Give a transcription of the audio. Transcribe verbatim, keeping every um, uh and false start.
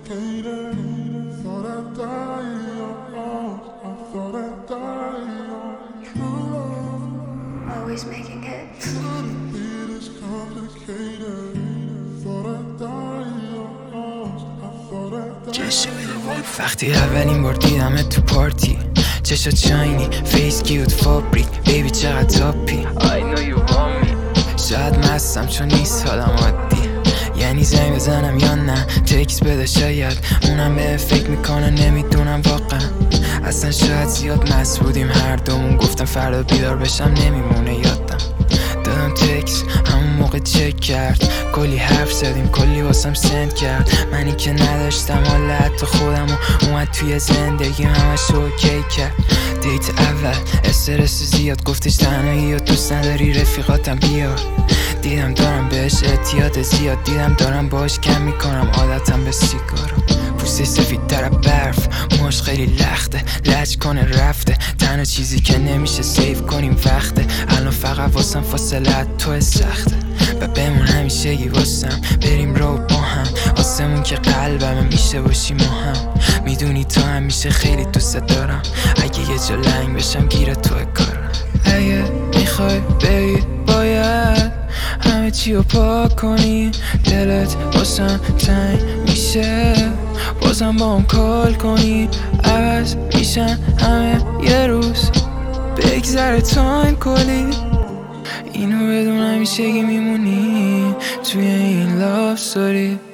complicated. Thought I'd die in your arms. I thought I'd die in your true love. Always making it. Couldn't be this complicated. Thought I'd die in your arms. I thought I'd die. وقتی اولین بار دیدمت تو پارتی، چشات شاینی، فیس کیوت فابریک، بیبی چقدر تاپی. I know you want me. شاید مستم چون نیست حالم عادی، یعنی زنگ بزنم یا نه تکس بده، شاید اونم به فکر میکنه، نمیدونم واقعا. اصلا شاید زیاد مست بودیم هر دومون، گفتم فردا بیدار بشم نمیمونه یادم. دادم تکس همون موقع چک کرد، کلی حرف زدیم، کلی واسم سند کرد. منی که نداشتم حالا حتی خودمو اومد توی زندگی همش اوکی کرد. دیت اول استرس زیاد، گفتش تنهایی یا دوست نداری رفیقاتم بیار. دیدم دارم بهش اعتیاد زیاد، دیدم دارم باش کم میکنم عادتم به سیگارم. پوستش سفید تر برف، موهاش خیلی لخته، لج کنه رفته. تنها چیزی که نمیشه سیف کنیم وقته، الان فقط واسم فاصله تو سخته. و بمون همیشگی واسم، بریم رو با هم، آسمون که قلبمه میشه باشی ما هم. میدونی تو همیشه خیلی دوست دارم، اگه یه جا لنگ بشم گیره تو کارم. اگه میخوای بری باید همه چی رو پاک کنی، دلت واسم تنگ میشه بازم با هم کال کنی. عوض میشن همه یه روز، بگذره تایم کلی. اینو بدون همیشگی میمونی توی این لاف ستوری.